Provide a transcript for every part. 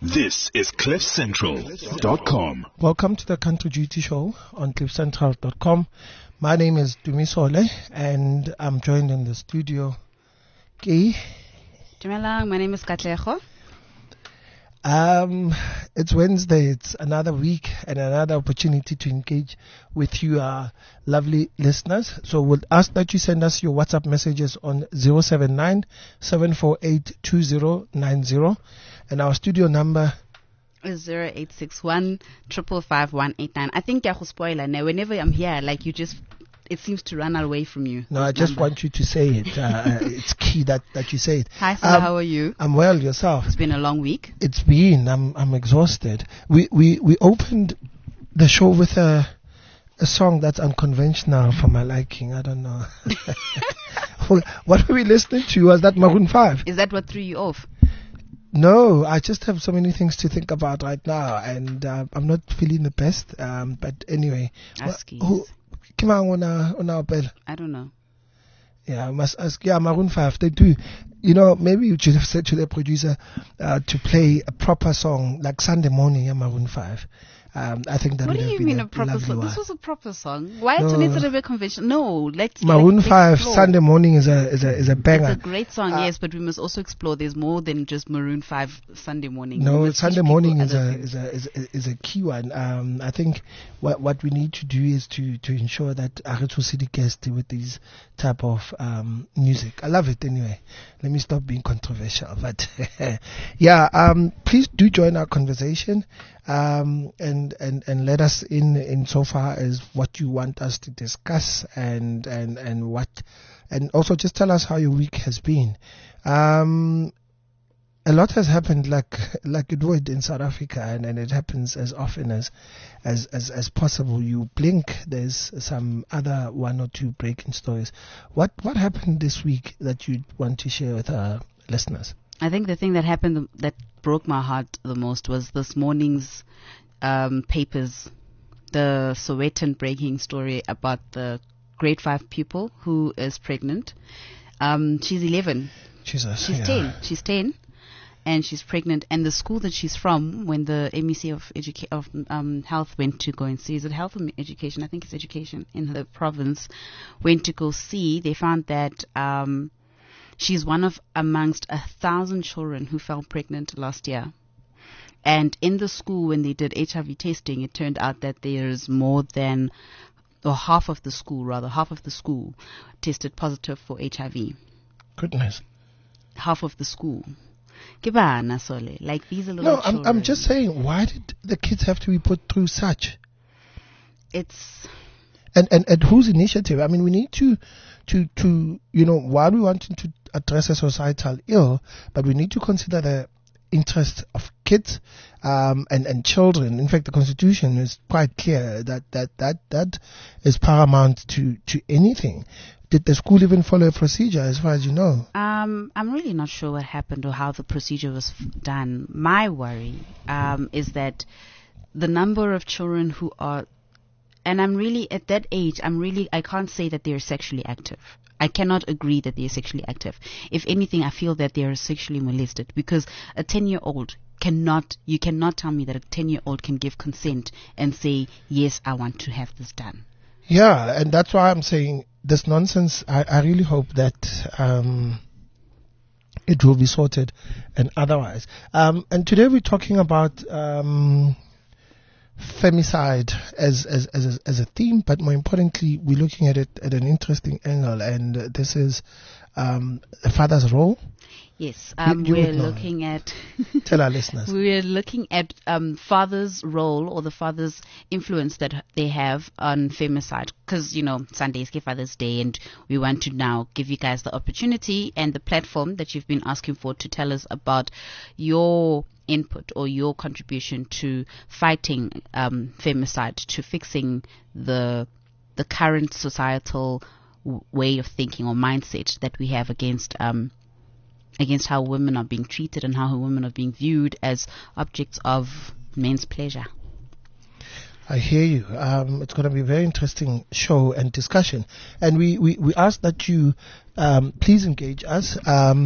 This is CliffCentral.com. Welcome to the Country Duty Show on CliffCentral.com. My name is Dumisole, and I'm joined in the studio. Ki. Dumelang, my name is Katlego. It's Wednesday. It's another week and another opportunity to engage with you, our lovely listeners. So we'll ask that you send us your WhatsApp messages on 079-748-2090. And our studio number is 0861 555 189. I think I spoiler now. Whenever I'm here, like you just, it seems to run away from you. No, I just want you to say it. It's key that you say it. Hi, sir. How are you? I'm well. Yourself? It's been a long week. It's been. I'm exhausted. We opened the show with a song that's unconventional for my liking. I don't know. What were we listening to? Was that Maroon 5? Is that what threw you off? No, I just have so many things to think about right now, and I'm not feeling the best. But anyway, who came on our bell? I don't know. Yeah, I must ask. Yeah, Maroon 5, they do. You know, maybe you should have said to the producer to play a proper song like Sunday Morning, yeah, Maroon 5. I think that. What do you mean a proper song? This was a proper song. Why no. Needs to be conventional? No, let's. Maroon 5 Sunday Morning is a banger. It's a great song, yes, but we must also explore. There's more than just Maroon 5 Sunday Morning. No, Sunday Morning is a key one. I think what we need to do is to ensure that Aretu City gets with these type of music. I love it anyway. Let me stop being controversial, but yeah. Please do join our conversation. And let us in so far as what you want us to discuss and also just tell us how your week has been. A lot has happened like it would in South Africa, and it happens as often as possible. You blink, there's some other one or two breaking stories. What happened this week that you want to share with our listeners? I think the thing that happened that broke my heart the most was this morning's papers, the Sowetan breaking story about the grade 5 pupil who is pregnant. She's 11. Jesus. She's 10. She's 10, and she's pregnant. And the school that she's from, when the MEC of Health went to go and see, is it Health or Education? I think it's Education in the province, went to go see, they found that she's one of amongst 1,000 children who fell pregnant last year. And in the school, when they did HIV testing, it turned out that there's more than, or half of the school tested positive for HIV. Goodness. Half of the school. Like these are little children. I'm just saying, why did the kids have to be put through such? It's... And whose initiative? I mean, we need to while we want to address a societal ill, but we need to consider the interest of kids and children. In fact, the Constitution is quite clear that is paramount to anything. Did the school even follow a procedure, as far as you know? I'm really not sure what happened or how the procedure was done. My worry is that the number of children who are, and I'm really at that age, I can't say that they're sexually active. I cannot agree that they're sexually active. If anything, I feel that they are sexually molested, because a 10-year-old you cannot tell me that a 10-year-old can give consent and say, yes, I want to have this done. Yeah, and that's why I'm saying this nonsense. I really hope that it will be sorted and otherwise. And today we're talking about femicide as a theme, but more importantly, we're looking at it at an interesting angle, and this is a father's role. Yes, we're looking at... Tell our listeners. We're looking at father's role, or the father's influence that they have on femicide. Because, Sunday is Father's Day, and we want to now give you guys the opportunity and the platform that you've been asking for to tell us about your input or your contribution to fighting femicide, to fixing the current societal way of thinking or mindset that we have against how women are being treated and how women are being viewed as objects of men's pleasure. I hear you. It's going to be a very interesting show and discussion. And we ask that you please engage us.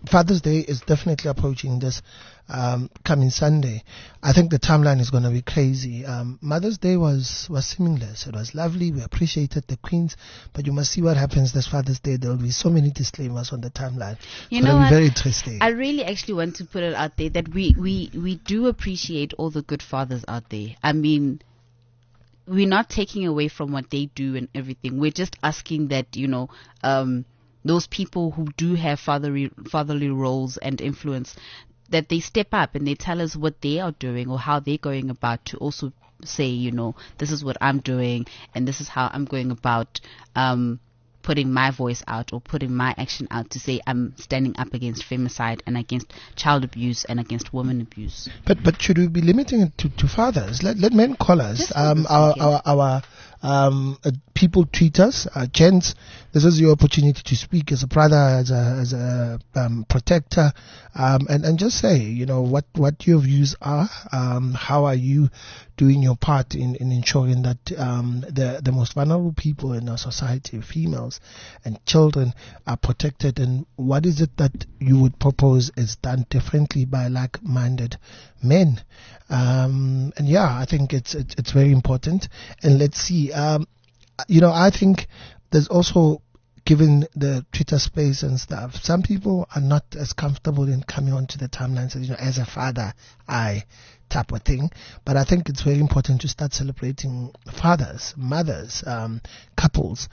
Father's Day is definitely approaching this coming Sunday. I think the timeline is going to be crazy. Mother's Day was seamless. It was lovely. We appreciated the queens, but you must see what happens this Father's Day. There will be so many disclaimers on the timeline. You know what? Very interesting. I really actually want to put it out there that we do appreciate all the good fathers out there. I mean, we're not taking away from what they do and everything. We're just asking that, you know, those people who do have fatherly roles and influence, that they step up and they tell us what they are doing or how they're going about, to also say, you know, this is what I'm doing and this is how I'm going about putting my voice out or putting my action out, to say I'm standing up against femicide and against child abuse and against women abuse. But should we be limiting it to fathers? Let men call us. Our people tweet us. Gents, this is your opportunity to speak as a brother, as a protector, and just say, you know, what your views are. How are you doing your part in ensuring that the most vulnerable people in our society, females and children, are protected, and what is it that you would propose is done differently by like-minded men? And yeah, I think it's very important. And let's see, you know, I think there's also, given the Twitter space and stuff, some people are not as comfortable in coming onto the timelines, you know, as a father, type of thing. But I think it's very important to start celebrating fathers, mothers, couples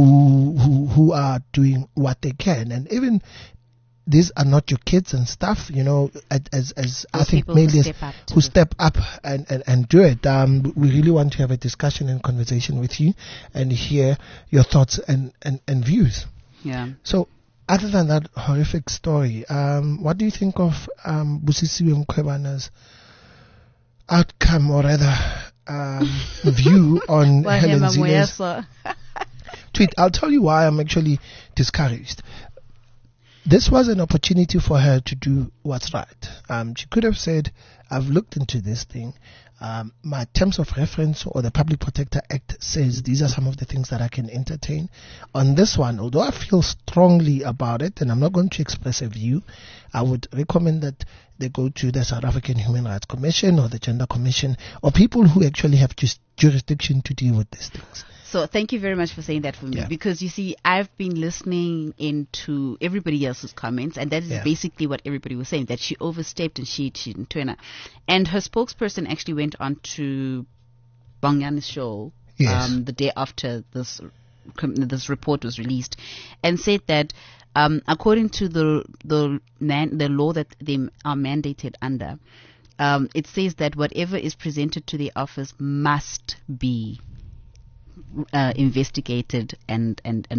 who are doing what they can. And even these are not your kids and stuff, you know, as I think mainly who step up and do it. We really want to have a discussion and conversation with you and hear your thoughts and views. Yeah. So, other than that horrific story, what do you think of Busisiwe Mkhwebane's outcome, or rather view on Helen Zile's tweet? I'll tell you why I'm actually discouraged. This was an opportunity for her to do what's right. She could have said, I've looked into this thing. My terms of reference or the Public Protector Act says these are some of the things that I can entertain. On this one, although I feel strongly about it, and I'm not going to express a view, I would recommend that they go to the South African Human Rights Commission or the Gender Commission, or people who actually have just jurisdiction to deal with these things. So thank you very much for saying that for me, because you see, I've been listening into everybody else's comments, and that is basically what everybody was saying, that she overstepped and she didn't turn up. And her spokesperson actually went on to Bongyan's show the day after this report was released, and said that according to the law that they are mandated under, it says that whatever is presented to the office must be investigated and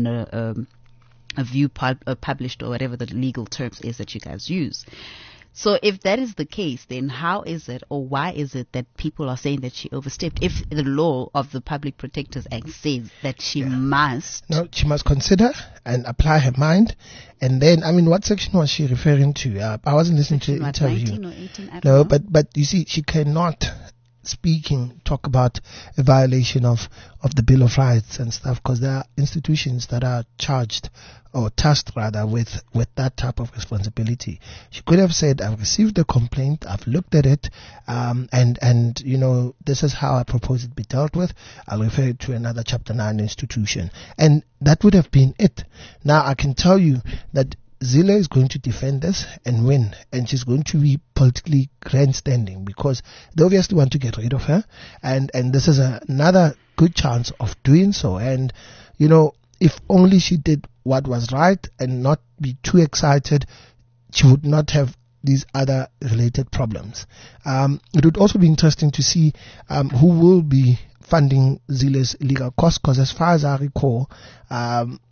a view published, or whatever the legal terms is that you guys use. So if that is the case, then how is it, or why is it, that people are saying that she overstepped, if the law of the Public Protectors Act says that she must? No, she must consider and apply her mind. And then, I mean, what section was she referring to? I wasn't listening to the interview. 19 or 18, I don't know. But you see, she cannot talk about a violation of the Bill of Rights and stuff, because there are institutions that are charged, or tasked rather, with that type of responsibility. She could have said, I've received a complaint, I've looked at it, and you know, this is how I propose it be dealt with. I'll refer it to another Chapter 9 institution. And that would have been it. Now, I can tell you that Zile is going to defend this and win, and she's going to be politically grandstanding, because they obviously want to get rid of her, and this is another good chance of doing so. And you know, if only she did what was right and not be too excited, she would not have these other related problems. It would also be interesting to see who will be funding Zile's legal costs, because as far as I recall,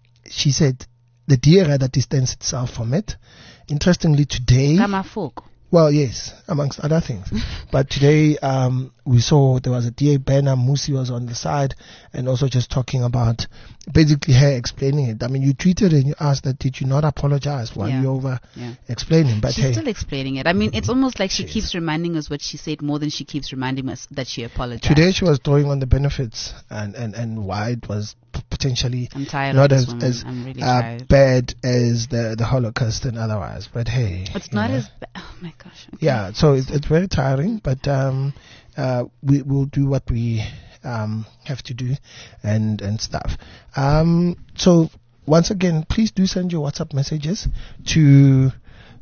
she said the DA rather distanced itself from it. Interestingly, today, Well, yes, amongst other things. But today, we saw there was a DA banner. Musi was on the side, and also just talking about basically her explaining it. I mean, you tweeted and you asked that, did you not apologize while you over explaining? But she's still explaining it. I mean, it's almost like she keeps reminding us what she said more than she keeps reminding us that she apologized. Today she was drawing on the benefits and why it was potentially not as really bad as the Holocaust and otherwise. But hey, it's not as bad. Oh my gosh. Okay. Yeah, so it's very tiring, but we will do what we have to do and stuff. So once again, please do send your WhatsApp messages to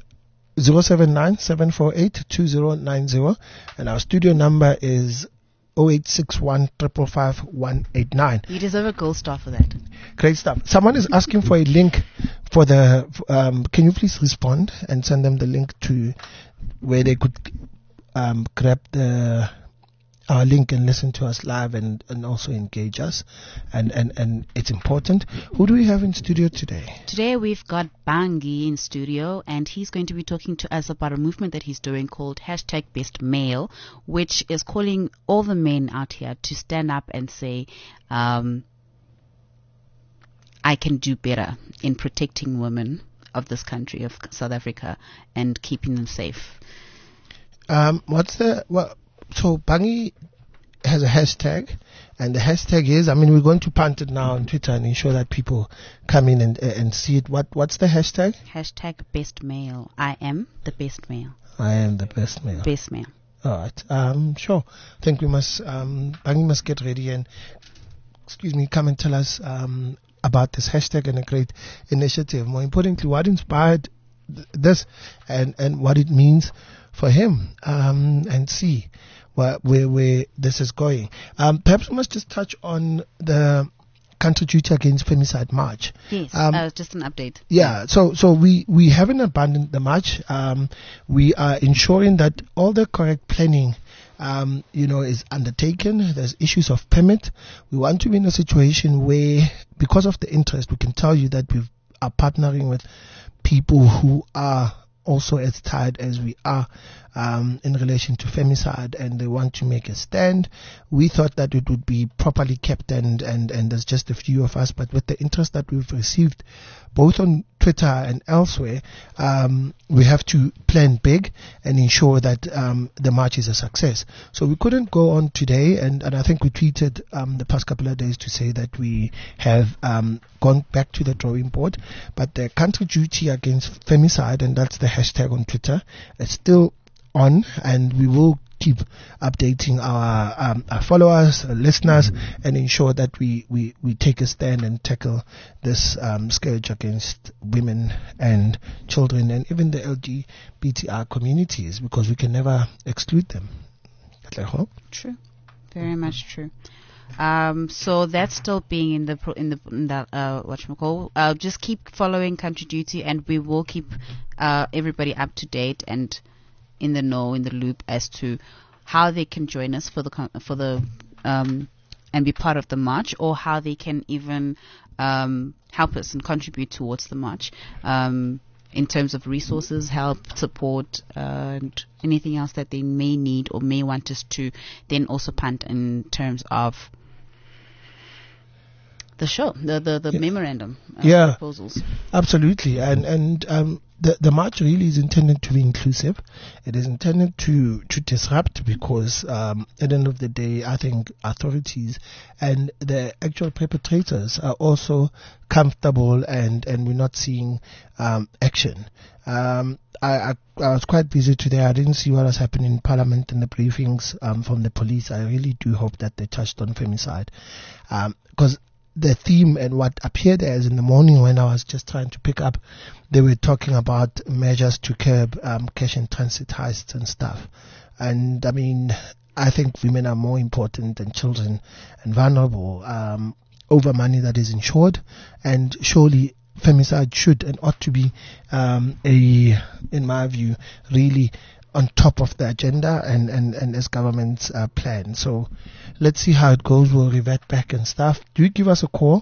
079-748-2090, and our studio number is 0861 555 189. You deserve a gold star for that. Great stuff. Someone is asking for a link for the. Can you please respond and send them the link to where they could grab our link and listen to us live and also engage us, and it's important. Who do we have in studio today? Today we've got Bangi in studio, and he's going to be talking to us about a movement that he's doing called #BestMale, which is calling all the men out here to stand up and say, I can do better in protecting women of this country, of South Africa, and keeping them safe. So Bangi has a hashtag, and the hashtag is, we're going to punt it now on Twitter and ensure that people come in and see it. What's the hashtag? #BestMale. I am the best male. I am the best male. Best male. All right. Sure. I think we must, Bangi must get ready and, come and tell us about this hashtag and a great initiative. More importantly, what inspired this and what it means for him, and see where this is going. Perhaps we must just touch on the Country Duty Against Femicide March. Yes, just an update. Yeah, so we haven't abandoned the march. We are ensuring that all the correct planning is undertaken. There's issues of permit. We want to be in a situation where, because of the interest, we can tell you that we are partnering with people who are also as tired as we are in relation to femicide, and they want to make a stand. We thought that it would be properly kept, and there's just a few of us, but with the interest that we've received both on Twitter and elsewhere, we have to plan big and ensure that the march is a success. So we couldn't go on today, and I think we tweeted the past couple of days to say that we have gone back to the drawing board, but the Country Duty Against Femicide, and that's the hashtag on Twitter, is still on, and we will keep updating our followers, our listeners, and ensure that we take a stand and tackle this scourge against women and children and even the LGBTI communities, because we can never exclude them. True, very much true. So that's still being in the whatchamacall. Just keep following Country Duty, and we will keep everybody up to date and in the know, in the loop, as to how they can join us for the and be part of the march, or how they can even help us and contribute towards the march in terms of resources, help, support, and anything else that they may need or may want us to then also punt in terms of the show, the memorandum proposals. Absolutely, and the march really is intended to be inclusive. It is intended to disrupt, because at the end of the day, I think authorities and the actual perpetrators are also comfortable, and we're not seeing action. I was quite busy today. I didn't see what was happening in Parliament and the briefings from the police. I really do hope that they touched on femicide, because the theme and what appeared as in the morning when I was just trying to pick up, they were talking about measures to curb cash and transit heists and stuff. And I think women are more important than children and vulnerable over money that is insured. And surely femicide should and ought to be in my view, really on top of the agenda and as government's plan. So let's see how it goes. We'll revert back and stuff. Do give us a call,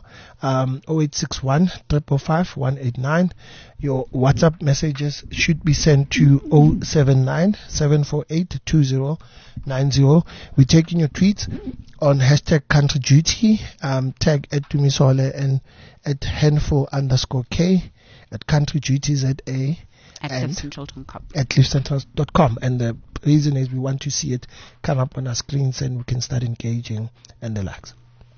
0861 555 189. Your WhatsApp messages should be sent to 079 748 2090. We're taking your tweets on hashtag country duty, tag at Dumisole and at Henfo_K, at country duty ZA. At cliffcentral.com. At cliffcentral.com. And the reason is we want to see it come up on our screens and we can start engaging and the likes.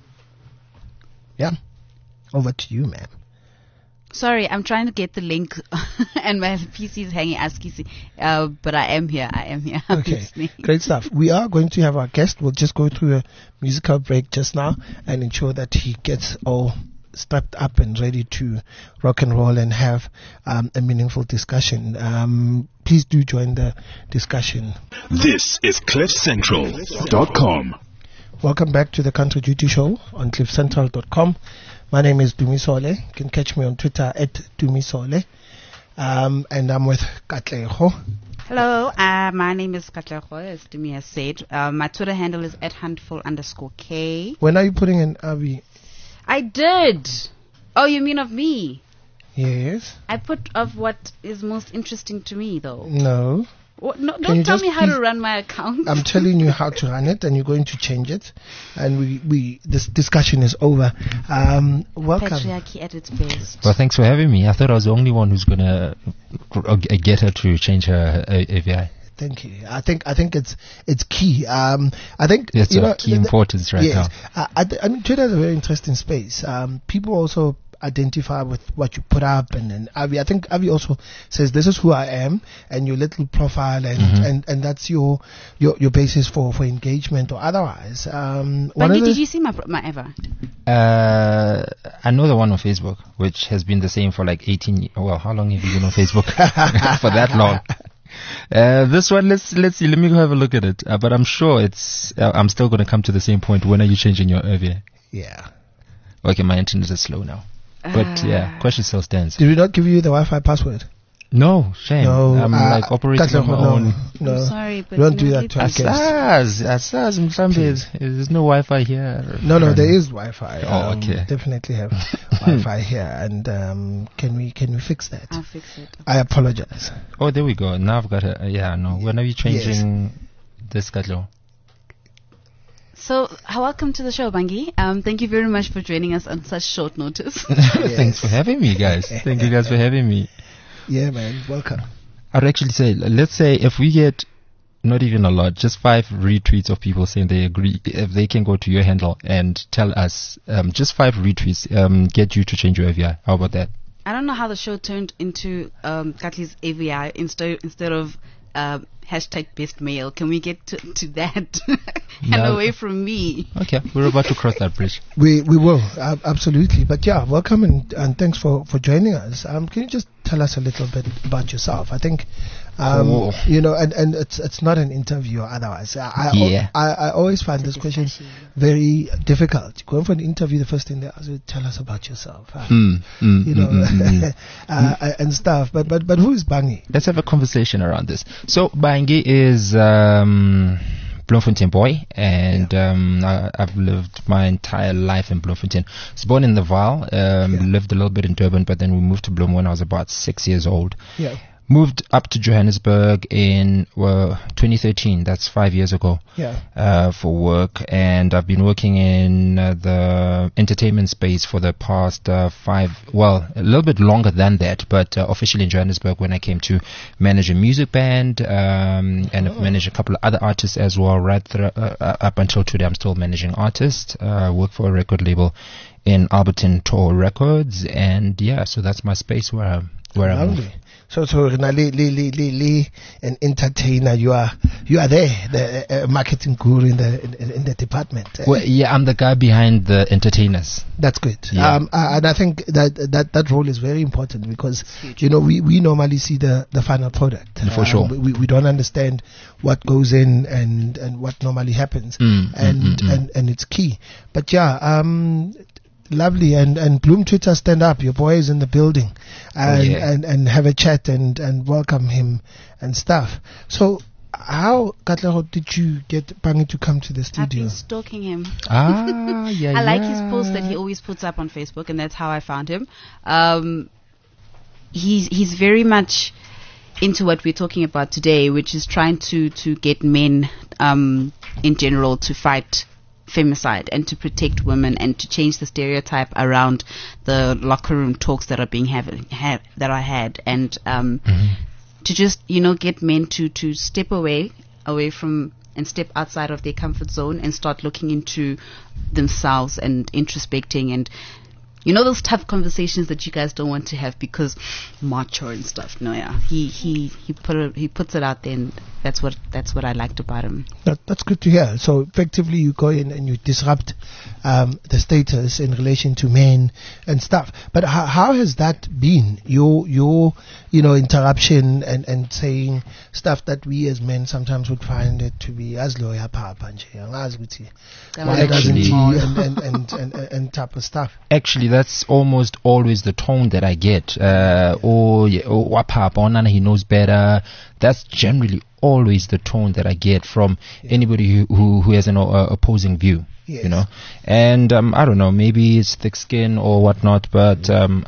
Yeah. Over to you, ma'am. Sorry, I'm trying to get the link and my PC is hanging ASCII. But I am here. Okay. Great stuff. We are going to have our guest. We'll just go through a musical break just now and ensure that he gets all strapped up and ready to rock and roll and have a meaningful discussion. Please do join the discussion. This is CliffCentral.com. Welcome back to the Country Duty Show on CliffCentral.com. My name is Dumisole. You can catch me on Twitter at Dumisole. And I'm with Katleho. Hello, my name is Katleho, as Dumi has said. My Twitter handle is at handful_K. When are you putting an Avi? I did. Oh, you mean of me? Yes. I put of what is most interesting to me, though. No. No, don't tell me how to run my account. I'm telling you how to run it, and you're going to change it. And this discussion is over. Welcome. Patriarchy at its best. Well, thanks for having me. I thought I was the only one who's going to get her to change her AVI. Thank you. I think it's key. I think it's key importance right now. I mean, Twitter is a very interesting space. People also identify with what you put up, and Avi, I think Avi also says this is who I am, and your little profile, and that's your basis for engagement or otherwise. But did you see my Eva? I know the one on Facebook, which has been the same for like 18 years. Well, how long have you been on Facebook? For that long. This one, let's see. Let me go have a look at it. But I'm sure I'm still going to come to the same point. When are you changing your AVI? Yeah. Okay, my internet is slow now. But yeah, question still stands. Did we not give you the Wi-Fi password? No, shame. No, I'm like operating on my own. No, I'm sorry, but don't do that to our guests. There's no Wi-Fi here. No, there is Wi-Fi. Oh, okay. Definitely have Wi-Fi here, and can we fix that? I'll fix it. I apologize. Oh, there we go. Now I've got it. When are you changing this schedule? So, welcome to the show, Bangi. Thank you very much for joining us on such short notice. Thanks for having me, guys. Thank you guys for having me. Yeah, man. Welcome. I'd actually say, let's say if we get not even a lot, just 5 retweets of people saying they agree, if they can go to your handle and tell us, just 5 retweets, get you to change your AVI. How about that? I don't know how the show turned into Katli's AVI instead of hashtag best male. Can we get to that and away from me? Okay, we're about to cross that bridge. We will, absolutely. But yeah, welcome and thanks for joining us. Can you just tell us a little bit about yourself? I think, you know, and it's not an interview or otherwise. I always find this question very difficult. Going for an interview, the first thing they ask you, tell us about yourself. You know, and stuff. But who is Bangi? Let's have a conversation around this. So Bangi is Bloemfontein boy, and I've lived my entire life in Bloemfontein. I was born in the Vaal, lived a little bit in Durban, but then we moved to Bloem when I was about 6 years old. Yeah. Moved up to Johannesburg in 2013. That's 5 years ago. Yeah. For work, and I've been working in the entertainment space for the past a little bit longer than that, but officially in Johannesburg when I came to manage a music band, and I've managed a couple of other artists as well. Right up until today, I'm still managing artists. Work for a record label in Alberton Tor Records, and so that's my space where I'm. So an entertainer, you are there, the marketing guru in the department. Well, I'm the guy behind the entertainers. That's good. Yeah. And I think that role is very important because you know we normally see the final product. For sure. We don't understand what goes in and what normally happens, and it's key. But Lovely. And Bloom Twitter, stand up. Your boy is in the building. And have a chat and welcome him and stuff. So, how, Katlego, did you get Pangi to come to the I've studio? been stalking him. Yeah. I like his posts that he always puts up on Facebook, and that's how I found him. He's very much into what we're talking about today, which is trying to get men in general to fight femicide and to protect women and to change the stereotype around the locker room talks that are being that are had, and to just get men to step away from and step outside of their comfort zone and start looking into themselves and introspecting and those tough conversations that you guys don't want to have because macho and stuff. No, yeah, he puts it out there, and that's what I liked about him. That's good to hear. So effectively, you go in and you disrupt the status in relation to men and stuff. But how has that been? Your interruption and saying stuff that we as men sometimes would find it to be as lawyer why doesn't he and type of stuff. Actually, that's almost always the tone that I get. He knows better. That's generally always the tone that I get from anybody who has an opposing view. Yes. And I don't know, maybe it's thick skin or whatnot, but I'm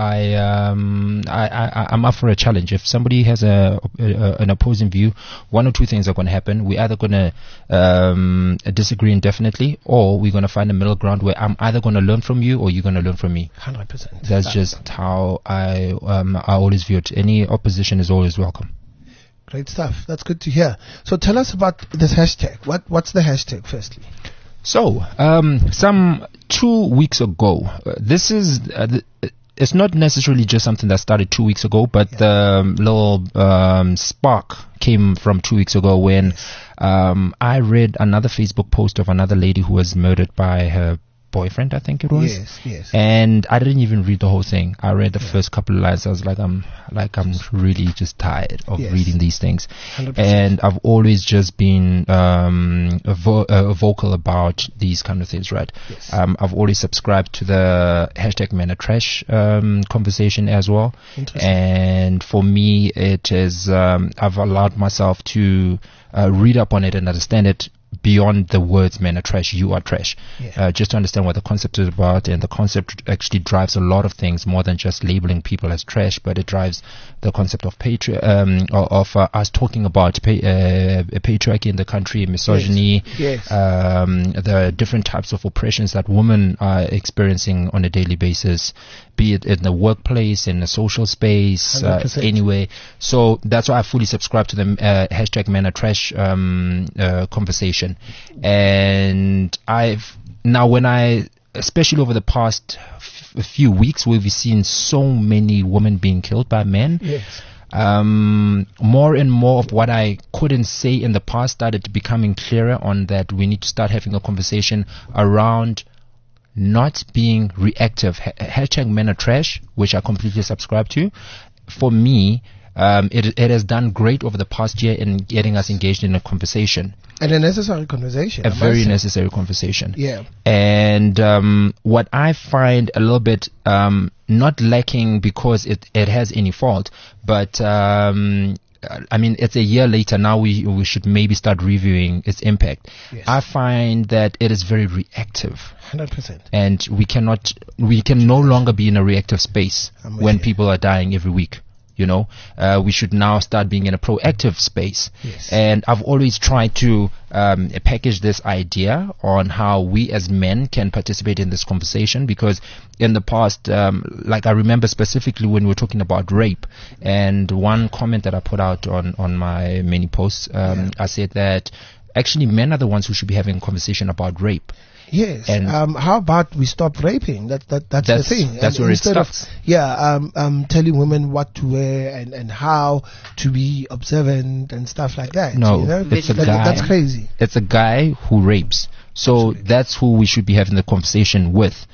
up for a challenge. If somebody has an opposing view, one or two things are going to happen. We're either going to disagree indefinitely, or we're going to find a middle ground where I'm either going to learn from you or you're going to learn from me. 100%. That's just how I always view it. Any opposition is always welcome. Great stuff. That's good to hear. So tell us about this hashtag. What's the hashtag, firstly? So, some 2 weeks ago, this is, it's not necessarily just something that started 2 weeks ago, but the little spark came from 2 weeks ago when I read another Facebook post of another lady who was murdered by her boyfriend, I think it was. Yes. And I didn't even read the whole thing. I read the first couple of lines. I was like, I'm really just tired of reading these things. 100%. And I've always just been vocal about these kind of things, right? Yes. I've always subscribed to the hashtag Men Are Trash conversation as well. And for me, it is I've allowed myself to read up on it and understand it beyond the words men are trash, you are trash. Just to understand what the concept is about, and the concept actually drives a lot of things more than just labeling people as trash, but it drives the concept of us talking about patriarchy in the country, misogyny, the different types of oppressions that women are experiencing on a daily basis, be it in the workplace, in the social space, anyway. So that's why I fully subscribe to the hashtag Men Are Trash conversation. And especially over the past few weeks, where we've seen so many women being killed by men, more and more of what I couldn't say in the past started becoming clearer on that we need to start having a conversation around not being reactive. Hashtag Men Are Trash, which I completely subscribe to. For me, it has done great over the past year in getting us engaged in a conversation. And a necessary conversation. A very necessary conversation. Yeah. And what I find a little bit not lacking because it has any fault, but I mean, it's a year later now. We should maybe start reviewing its impact. Yes. I find that it is very reactive. 100%. And we can no longer be in a reactive space when people are dying every week. We should now start being in a proactive space. Yes. And I've always tried to package this idea on how we as men can participate in this conversation, because in the past, like I remember specifically when we were talking about rape, and one comment that I put out on my many posts, I said that actually men are the ones who should be having a conversation about rape. Yes. And how about we stop raping? That's the thing. That's where it starts. Telling women what to wear and how to be observant and stuff like that. No, it's a guy. That's crazy. It's a guy who rapes. So that's who we should be having the conversation with,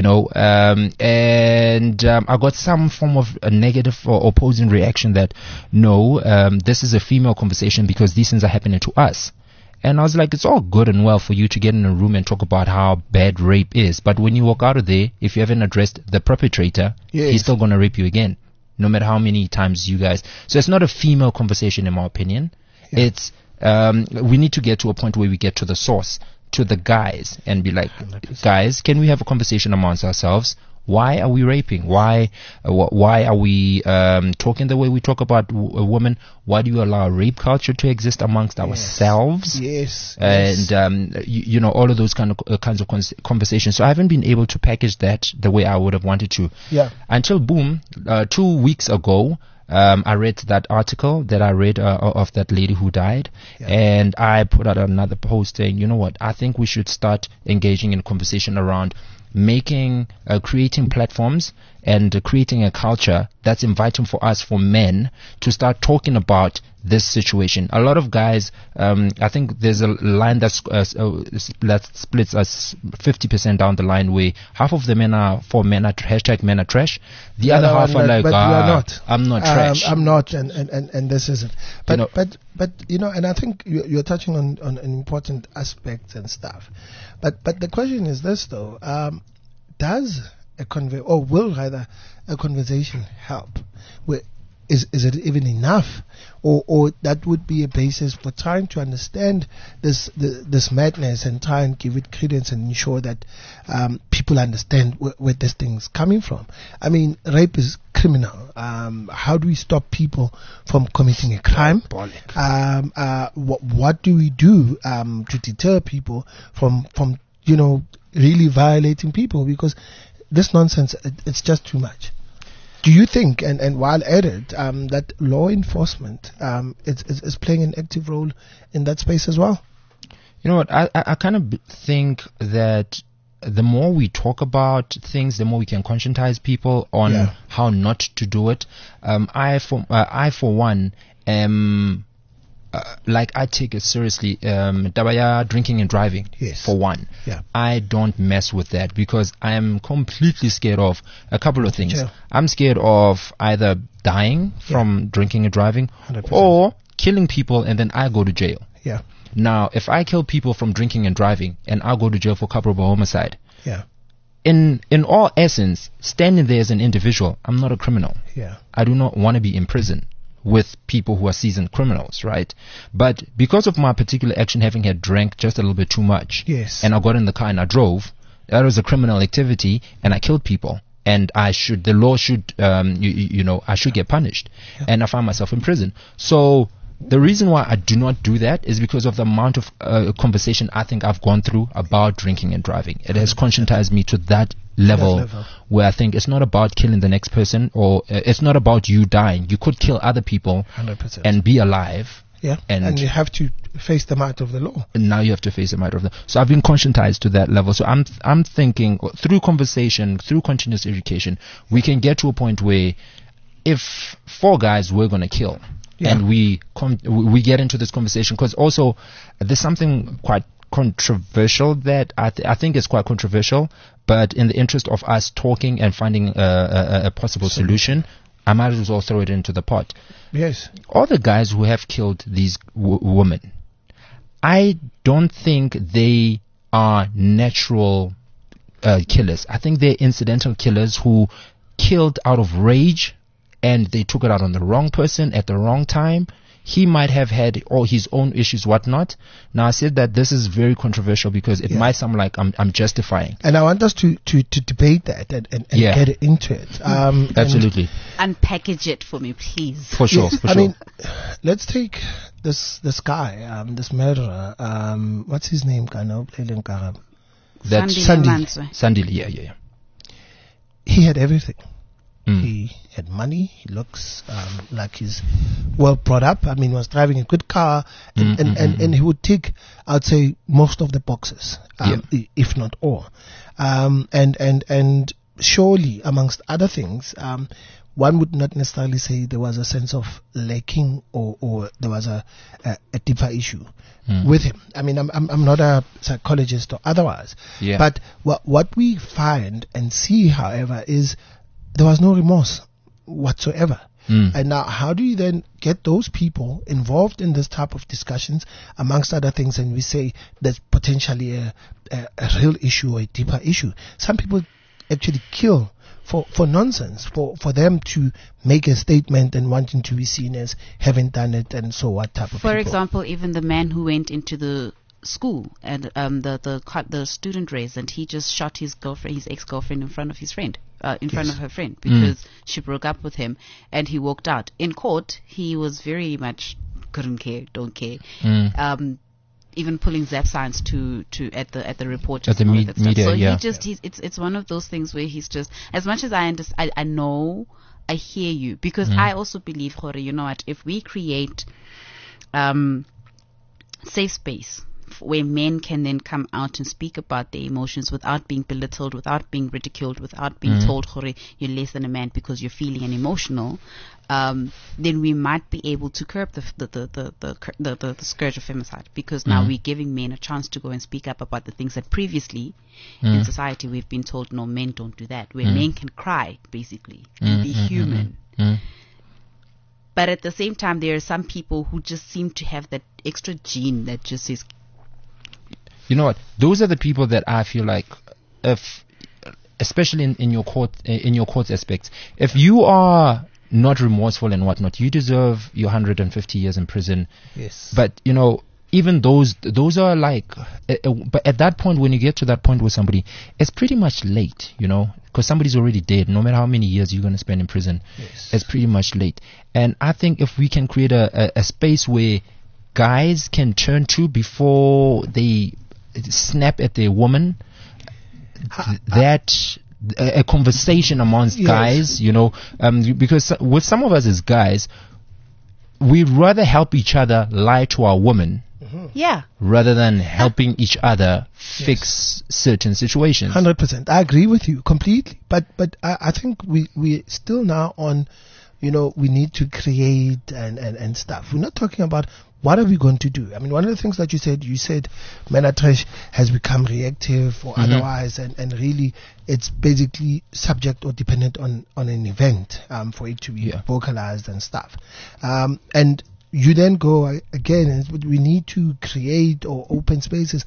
and I got some form of a negative or opposing reaction that no, this is a female conversation because these things are happening to us. And I was like, it's all good and well for you to get in a room and talk about how bad rape is. But when you walk out of there, if you haven't addressed the perpetrator, Yes. he's still going to rape you again, no matter how many times you guys. So it's not a female conversation, in my opinion. Yeah. It's, we need to get to a point where we get to the source, to the guys, and be like, 100%. guys, can we have a conversation amongst ourselves? Why are we raping? Why are we talking the way we talk about a woman? Why do you allow rape culture to exist amongst ourselves? Yes. And you know, all of those kinds of conversations. So I haven't been able to package that the way I would have wanted to. Yeah. Until boom, 2 weeks ago, I read that article that I read of that lady who died, and I put out another post saying, you know what, I think we should start engaging in a conversation around creating platforms and creating a culture that's inviting for us, for men, to start talking about this situation. A lot of guys, I think there's a line that splits us 50% down the line, where half of the men are for men are hashtag men are trash. The other half are like, but you are not. I'm not trash. I'm not, and this isn't. But You know- but you know, and I think you're touching on an important aspect and stuff. But the question is this though: does will a conversation help? Is it even enough, or that would be a basis for trying to understand this madness and try and give it credence and ensure that people understand where this thing's coming from? I mean, rape is criminal. How do we stop people from committing a crime? What do we do to deter people from really violating people? Because this nonsense, it's just too much. Do you think, and while at it, that law enforcement is playing an active role in that space as well? You know what? I kind of think that the more we talk about things, the more we can conscientize people on how not to do it. I for one am I take it seriously. Dabaya drinking and driving. Yes. For one. Yeah. I don't mess with that because I am completely scared of a couple of things. Jail. I'm scared of either dying from drinking and driving 100%. or killing people and then I go to jail. Yeah. Now, if I kill people from drinking and driving and I'll go to jail for culpable homicide, Yeah. in all essence, standing there as an individual, I'm not a criminal. Yeah. I do not want to be in prison with people who are seasoned criminals, right? But because of my particular action, having had drank just a little bit too much, Yes. and I got in the car and I drove, that was a criminal activity, and I killed people, and the law should, I should get punished, and I find myself in prison. So the reason why I do not do that is because of the amount of conversation I think I've gone through about drinking and driving. It has conscientized me to that level where I think it's not about killing the next person, or it's not about you dying. You could kill other people 100%. and be alive. Yeah. And you have to face them out of the law. And now you have to face them out of the. So I've been conscientized to that level. So I'm thinking through conversation, through continuous education, we can get to a point where if 4 guys we're going to kill, and we get into this conversation, because also there's something quite controversial that I think is quite controversial, but in the interest of us talking and finding a possible solution, I might as well throw it into the pot. Yes. All the guys who have killed these women, I don't think they are natural killers. I think they're incidental killers who killed out of rage, and they took it out on the wrong person at the wrong time. He might have had all his own issues, whatnot. Now, I said that this is very controversial because it might sound like I'm justifying. And I want us to debate that and get into it. Absolutely. Unpackage it for me, please. For sure. Yes, For I sure. mean, let's take this guy, this murderer. What's his name? That's Sandile Sandile, yeah. He had everything. He had money. He looks like he's well brought up. I mean, was driving a good car, and he would tick, I'd say, most of the boxes, if not all. And surely, amongst other things, one would not necessarily say there was a sense of lacking or there was a deeper issue with him. I mean, I'm not a psychologist or otherwise, but what we find and see, however, is there was no remorse whatsoever. And now, how do you then get those people involved in this type of discussions, amongst other things, and we say there's potentially a real issue or a deeper issue? Some people actually kill for nonsense, for them to make a statement and wanting to be seen as having done it, and so what type of For people. example, even the man who went into the school and the student race, and he just shot his ex-girlfriend in front of his friend, in front of her friend, because she broke up with him, and he walked out. In court, he was very much couldn't care, don't care. Even pulling zap signs to at the reporters At the and all that stuff. media, So yeah. it's one of those things where he's just, as much as I know, I hear you, because I also believe, Jorge, you know what, if we create safe space where men can then come out and speak about their emotions without being belittled, without being ridiculed, without being told, Jorge, you're less than a man because you're feeling and emotional, then we might be able to curb the scourge of femicide, because now we're giving men a chance to go and speak up about the things that previously in society we've been told, no, men don't do that, where men can cry, basically, and be human. But at the same time, there are some people who just seem to have that extra gene that just says, You know what? Those are the people that I feel like, if, especially in your court aspects, if you are not remorseful and whatnot, you deserve your 150 years in prison. Yes. But you know, even those are like, but at that point, when you get to that point with somebody, it's pretty much late, you know, because somebody's already dead. No matter how many years you're going to spend in prison, it's pretty much late. And I think if we can create a space where guys can turn to before they snap at their woman, that a conversation amongst guys, you know, because with some of us as guys, we'd rather help each other lie to our woman, rather than helping each other fix certain situations. 100%. I agree with you completely. But I think we still now on, you know, we need to create and stuff. We're not talking about what are we going to do. I mean, one of the things that you said Menatrish has become reactive or otherwise, and really it's basically subject or dependent on an event for it to be vocalized and stuff. And you then go again, and we need to create or open spaces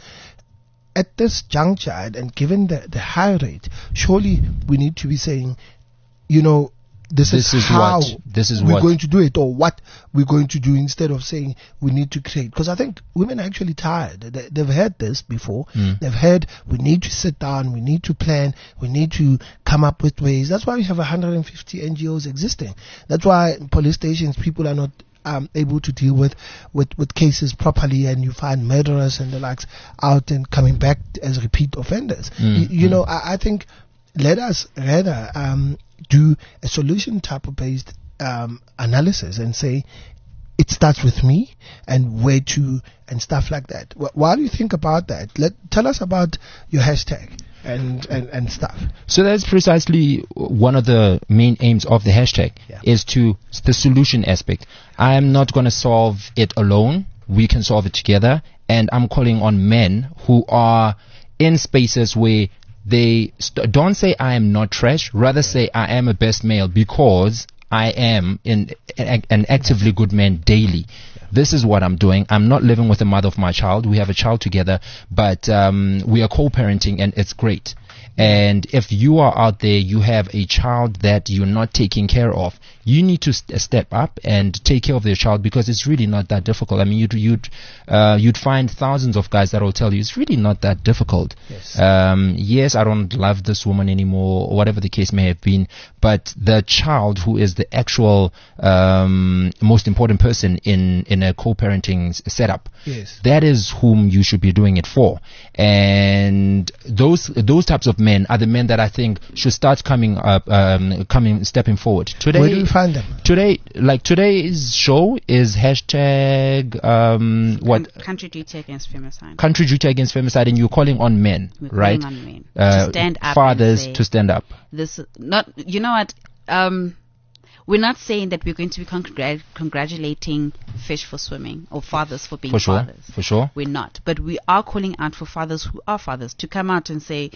at this juncture, and given the high rate, surely we need to be saying, you know, this is how we're going to do it, or what we're going to do, instead of saying we need to create. Because I think women are actually tired. They've heard this before. They've heard we need to sit down, we need to plan, we need to come up with ways. That's why we have 150 NGOs existing. That's why police stations, people are not able to deal with cases properly, and you find murderers and the likes out and coming back as repeat offenders. You know, I think let us rather do a solution type of based analysis and say it starts with me and where to and stuff like that. While you think about that, tell us about your hashtag and stuff. So that's precisely one of the main aims of the hashtag, is to the solution aspect. I'm not going to solve it alone. We can solve it together. And I'm calling on men who are in spaces where they don't say I am not trash, rather say I am a best male because I am an actively good man daily. This is what I'm doing. I'm not living with the mother of my child. We have a child together, but we are co-parenting, and it's great. And if you are out there, you have a child that you're not taking care of, you need to step up and take care of your child, because it's really not that difficult. I mean, you'd find thousands of guys that will tell you it's really not that difficult. Yes, I don't love this woman anymore, or whatever the case may have been, but the child, who is the actual most important person in a co-parenting setup, that is whom you should be doing it for. And those types of men are the men that I think should start stepping forward. Today, where do we find them? Today's show is hashtag Country Duty Against Femicide. Country Duty Against Femicide, and you're calling on men, right? Calling on men to stand up. Fathers to stand up. This not, you know what? We're not saying that we're going to be congratulating fish for swimming or fathers for being fathers. For sure. We're not. But we are calling out for fathers who are fathers to come out and say,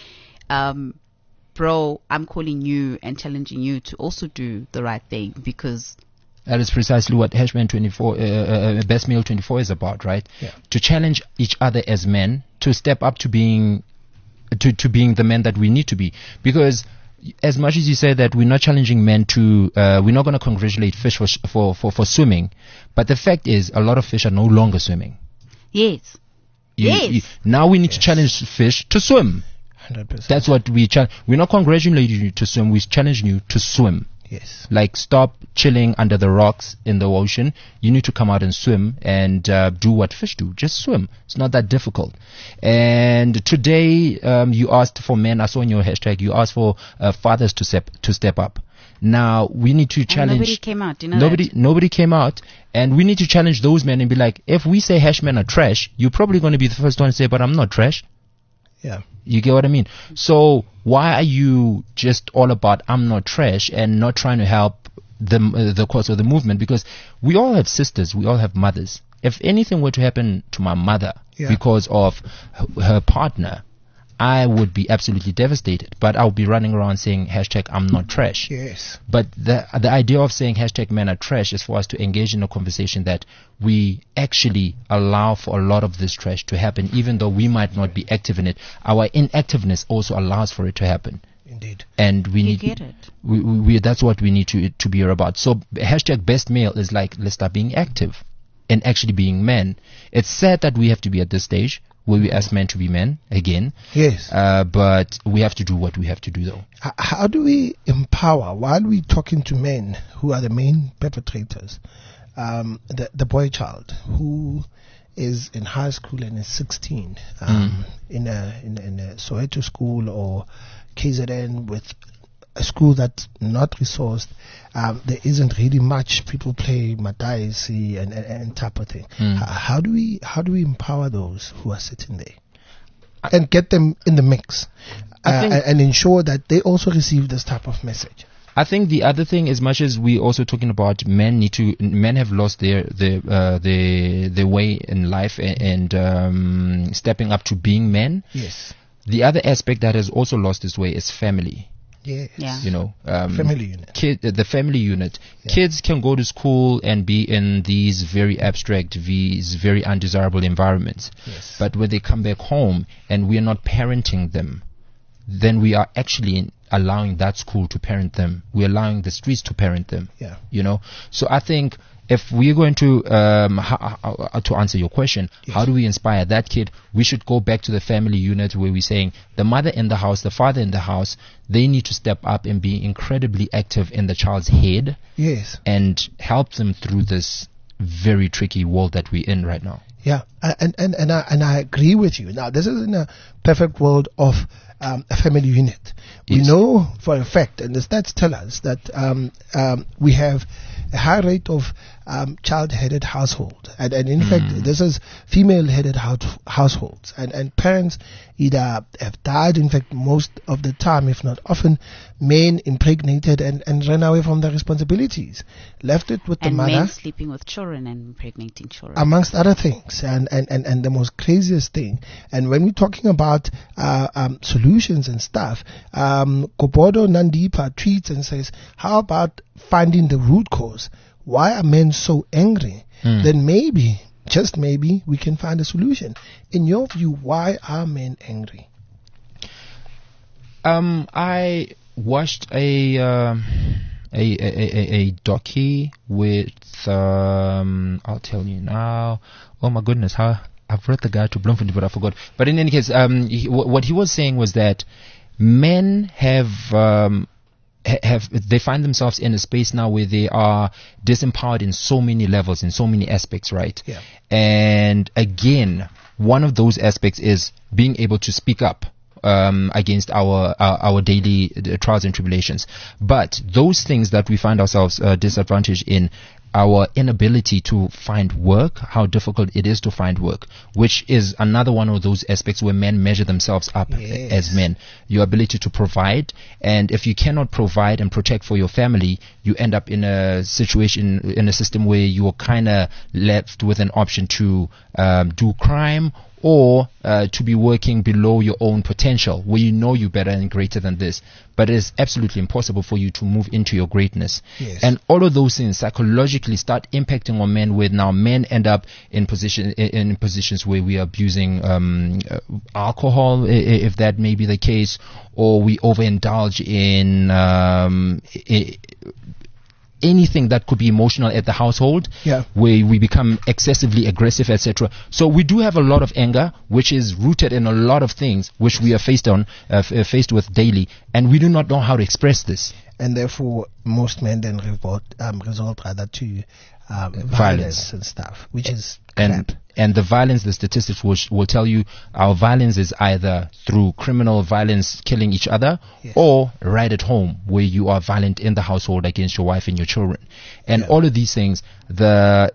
bro, I'm calling you and challenging you to also do the right thing, because That is precisely what Hashman 24, Best Male 24 is about, right? Yeah. To challenge each other as men, to step up to being the men that we need to be. Because as much as you say that we're not challenging men to, we're not going to congratulate fish for swimming, but the fact is a lot of fish are no longer swimming. Yes. Now we need to challenge fish to swim. 100%. That's what we challenge. We're not congratulating you to swim. We're challenging you to swim. Yes. Like, stop chilling under the rocks in the ocean. You need to come out and swim and do what fish do. Just swim. It's not that difficult. And today, you asked for men. I saw in your hashtag, you asked for fathers to step up. Now, we need to challenge. And nobody came out. You know Nobody came out. And we need to challenge those men and be like, if we say Hashmen are trash, you're probably going to be the first one to say, but I'm not trash. Yeah. You get what I mean? So why are you just all about I'm not trash and not trying to help the cause of the movement? Because we all have sisters, we all have mothers. If anything were to happen to my mother because of her partner, I would be absolutely devastated. But I would be running around saying hashtag I'm not trash. Yes. But the idea of saying hashtag men are trash is for us to engage in a conversation that we actually allow for a lot of this trash to happen, even though we might not be active in it. Our inactiveness also allows for it to happen. Indeed. And we need get it. We that's what we need to be about. So hashtag best male is like, let's start being active and actually being men. It's sad that we have to be at this stage where we ask men to be men again. Yes. But we have to do what we have to do, though. How do we empower, while we're talking to men who are the main perpetrators, the boy child who is in high school and is 16, in a Soweto school or KZN with a school that's not resourced, there isn't really much. People play Madaisi and type of thing. How do we empower those who are sitting there and get them in the mix and ensure that they also receive this type of message? I think the other thing, as much as we also talking about men have lost their way in life and stepping up to being men. Yes. The other aspect that has also lost its way is family. Yes. Yeah. You know, family unit. The family unit. Yeah. Kids can go to school and be in these very abstract, these very undesirable environments. Yes. But when they come back home and we are not parenting them, then we are actually allowing that school to parent them. We're allowing the streets to parent them. Yeah. You know. So I think if we're going to answer your question, yes, how do we inspire that kid? We should go back to the family unit where we're saying the mother in the house, the father in the house, they need to step up and be incredibly active in the child's head. Yes. And help them through this very tricky world that we're in right now. Yeah, and I agree with you. Now, this is in a perfect world of a family unit. We Yes. know for a fact, and the stats tell us that we have a high rate of child-headed household, and in fact, this is female-headed households, and parents either have died. In fact, most of the time, if not often, men impregnated and ran away from their responsibilities, left it with the And mother. men sleeping with children and impregnating children. Amongst other things, and the most craziest thing, and when we're talking about solutions and stuff, Kopodo Nandipa tweets and says, how about finding the root cause? Why are men so angry? Then maybe, just maybe, we can find a solution. In your view, why are men angry? I watched a docu with I'll tell you now. Oh my goodness, how I've read the guide to Bloemfontein, but I forgot. But in any case, what he was saying was that men they find themselves in a space now where they are disempowered in so many levels, in so many aspects, right? Yeah. And again, one of those aspects is being able to speak up against our daily trials and tribulations. But those things that we find ourselves disadvantaged in, our inability to find work, how difficult it is to find work, which is another one of those aspects where men measure themselves up Yes. as men. Your ability to provide, and if you cannot provide and protect for your family, you end up in a situation, in a system where you are kind of left with an option to do crime or to be working below your own potential, where you know you're better and greater than this, but it is absolutely impossible for you to move into your greatness. Yes. And all of those things psychologically start impacting on men, where now men end up in positions where we are abusing alcohol, if that may be the case, or we overindulge in anything that could be emotional at the household, where we become excessively aggressive, etc. So we do have a lot of anger, which is rooted in a lot of things which we are faced with daily, and we do not know how to express this. And therefore, most men then resort rather to violence and stuff, which is crap. And the violence, the statistics will tell you our violence is either through criminal violence, killing each other, or right at home, where you are violent in the household against your wife and your children. And all of these things, the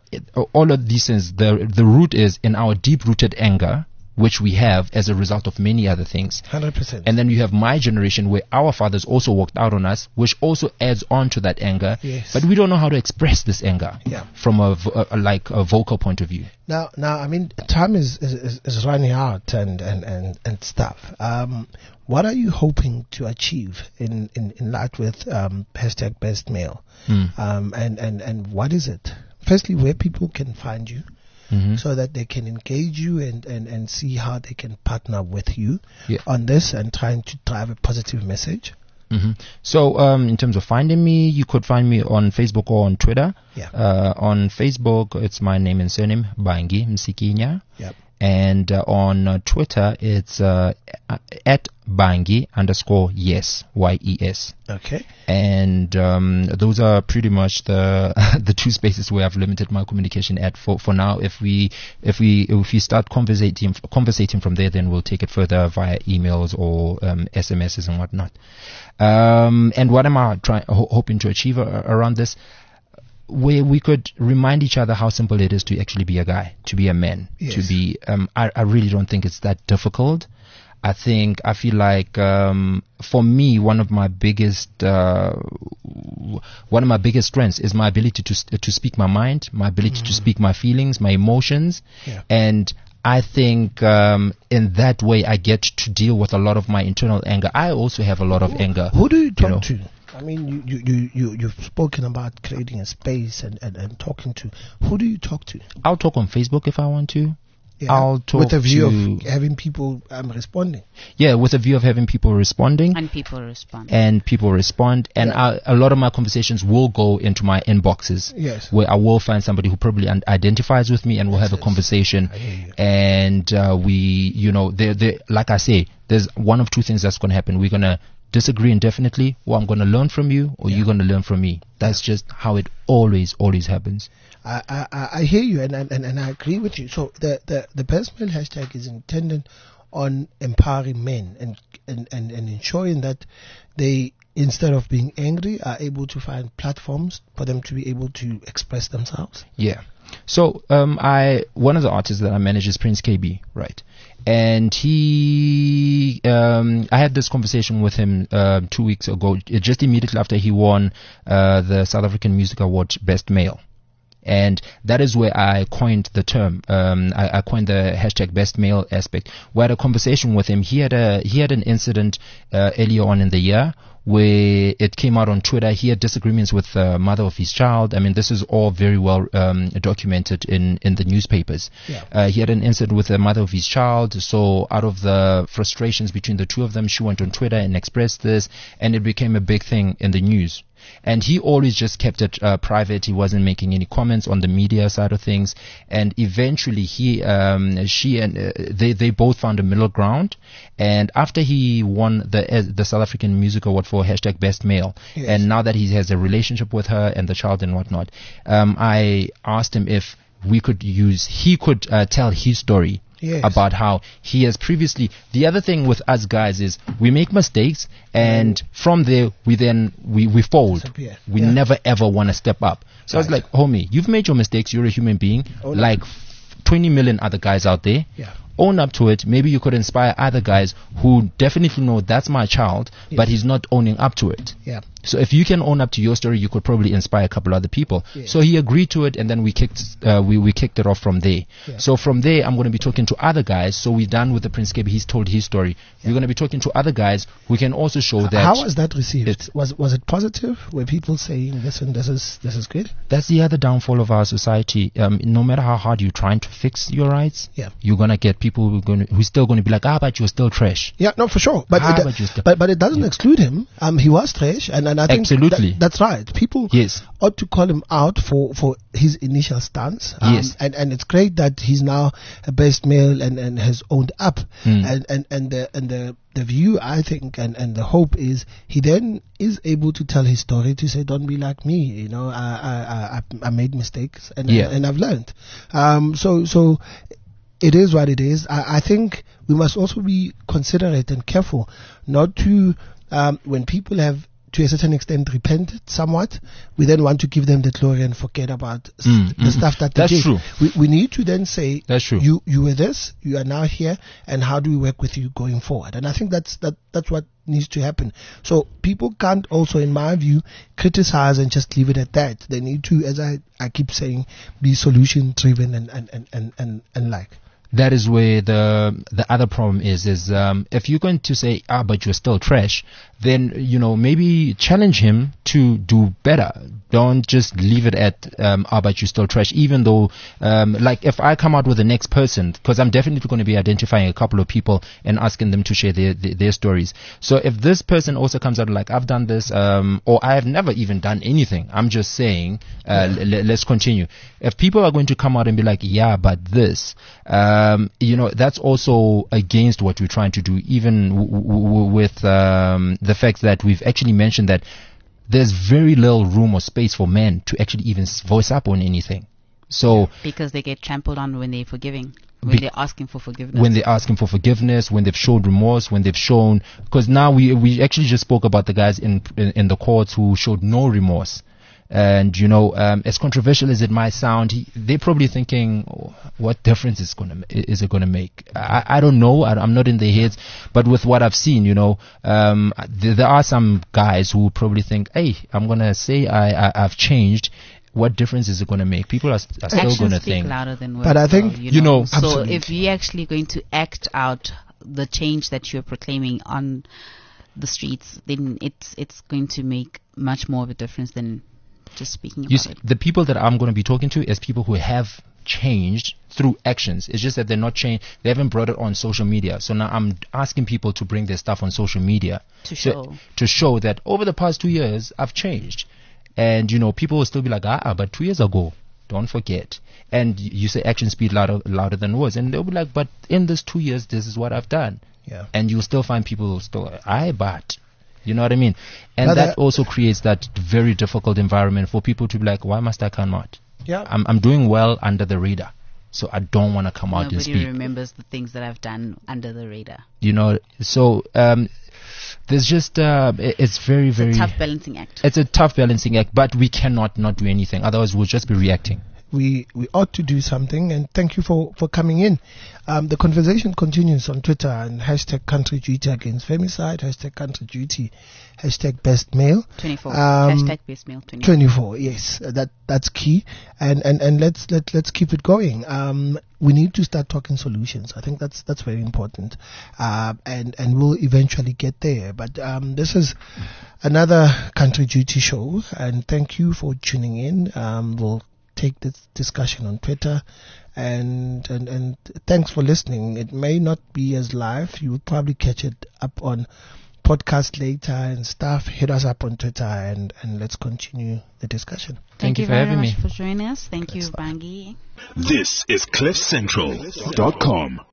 root is in our deep-rooted anger, which we have as a result of many other things. 100%. And then you have my generation, where our fathers also walked out on us, which also adds on to that anger. Yes. But we don't know how to express this anger from a vocal point of view. Now, I mean, time is running out and stuff. What are you hoping to achieve in light with hashtag best male? And what is it? Firstly, where people can find you. So that they can engage you and see how they can partner with you on this and trying to drive a positive message. So in terms of finding me, you could find me on Facebook or on Twitter. On Facebook, it's my name and surname, Bangi Msikinya. And on Twitter, it's at Bangi_yes, YES. Okay. And those are pretty much the two spaces where I've limited my communication at for now. If we start conversating from there, then we'll take it further via emails or SMSs and whatnot. And what am I hoping to achieve around this? Where we could remind each other how simple it is to actually be a guy, to be a man, to be. I really don't think it's that difficult. I feel like for me, one of my biggest strengths is my ability to speak my mind, my ability to speak my feelings, my emotions, and I think in that way I get to deal with a lot of my internal anger. I also have a lot of anger. Who do you talk to? I mean, you've spoken about creating a space and talking to. Who do you talk to? I'll talk on Facebook if I want to. I'll talk with a view of having people responding. Yeah, with a view of having people responding. And people respond. And a lot of my conversations will go into my inboxes. Yes. Where I will find somebody who probably identifies with me and we'll have a conversation. And like I say, there's one of two things that's going to happen. We're going to disagree indefinitely, or I'm going to learn from you, or you're going to learn from me. That's just how it always happens. I hear you, and I agree with you. So the best male hashtag is intended on empowering men and ensuring that they, instead of being angry, are able to find platforms for them to be able to express themselves. Yeah. So one of the artists that I manage is Prince KB, right? And I had this conversation with him 2 weeks ago, just immediately after he won the South African Music Award Best Male. And that is where I coined the term. I coined the hashtag best male aspect. We had a conversation with him. He had an incident earlier on in the year where it came out on Twitter. He had disagreements with the mother of his child. I mean, this is all very well documented in the newspapers. Yeah. He had an incident with the mother of his child. So out of the frustrations between the two of them, she went on Twitter and expressed this, and it became a big thing in the news. And he always just kept it private. He wasn't making any comments on the media side of things. And eventually they both found a middle ground. And after he won the South African Music Award for hashtag best male, yes, and now that he has a relationship with her and the child and whatnot, I asked him if he could tell his story. Yes. About how he has previously. The other thing with us guys is we make mistakes, and from there we fold. Disappear. We never ever want to step up. So I was like, homie, you've made your mistakes. You're a human being, like 20 million other guys out there. Yeah. own up to it. Maybe you could inspire other guys who definitely know that's my child, but he's not owning up to it. Yeah. So if you can own up to your story, you could probably inspire a couple other people. Yeah. So he agreed to it, and then we kicked it off from there. Yeah. So from there, I'm going to be talking to other guys. So we're done with the Prince Kabi. He's told his story. We're going to be talking to other guys who can also show that. How was that received? Was it positive? Were people saying, "Listen, this is good"? That's the other downfall of our society. No matter how hard you're trying to fix your rights, you're gonna get people who's still going to be like, but you're still trash. Yeah, no, for sure. But it doesn't exclude him. He was trash, and I think absolutely that's right. People ought to call him out for his initial stance. And it's great that he's now a best male and has owned up. And the view, I think, and the hope is he then is able to tell his story, to say, don't be like me, you know, I made mistakes and I've learned. So it is what it is. I think we must also be considerate and careful not to, when people have to a certain extent repented somewhat, we then want to give them the glory and forget about the stuff that they did. True. We need to then say, that's true. You were this, you are now here, and how do we work with you going forward? And I think that's what needs to happen. So people can't also, in my view, criticize and just leave it at that. They need to, as I keep saying, be solution driven and like. That is where the other problem is if you're going to say, but you're still trash, then, you know, maybe challenge him to do better. Don't just leave it at, but you're still trash, even though, like if I come out with the next person, because I'm definitely going to be identifying a couple of people and asking them to share their stories. So if this person also comes out like, I've done this, or I have never even done anything, I'm just saying, let's continue. If people are going to come out and be like, but this, you know, that's also against what we're trying to do, even with the fact that we've actually mentioned that there's very little room or space for men to actually even voice up on anything. So because they get trampled on when they're forgiving. When they're asking for forgiveness. When they're asking for forgiveness, when they've shown remorse, when they've shown, because now we actually just spoke about the guys in the courts who showed no remorse. And, you know, as controversial as it might sound, they're probably thinking, what difference is it going to make? I don't know. I'm not in their heads. But with what I've seen, you know, there are some guys who probably think, hey, I'm going to say I've changed. What difference is it going to make? People are still going to think. Louder than words, but I think, you know, so absolutely. if you're actually going to act out the change that you're proclaiming on the streets, then it's going to make much more of a difference than just speaking about it. The people that I'm going to be talking to is people who have changed through actions. It's just that they're not changed. They haven't brought it on social media. So now I'm asking people to bring their stuff on social media to show that over the past 2 years I've changed. And, you know, people will still be like, but 2 years ago, don't forget. And you say actions speak louder than words. And they'll be like, but in this 2 years, this is what I've done. Yeah. And you'll still find people who still, but. You know what I mean? And that also creates that very difficult environment for people to be like, why must I come out? Yeah. I'm doing well under the radar. So I don't want to come out and speak. Nobody remembers the things that I've done under the radar. You know, so there's just, it's very, very... It's a tough balancing act. It's a tough balancing act, but we cannot not do anything. Otherwise, we'll just be reacting. We ought to do something, and thank you for coming in. The conversation continues on Twitter and hashtag Country Duty against femicide, hashtag Country Duty, hashtag Best Male 24, hashtag Best Male 24. Yes, that's key, and let's keep it going. We need to start talking solutions. I think that's very important, and we'll eventually get there. But this is another Country Duty show, and thank you for tuning in. We'll take this discussion on Twitter, and thanks for listening. It may not be as live. You will probably catch it up on podcast later and stuff. Hit us up on Twitter and let's continue the discussion. Thank you for having me. Thank you very much for joining us. Thank you, Bangi. This is CliffCentral.com.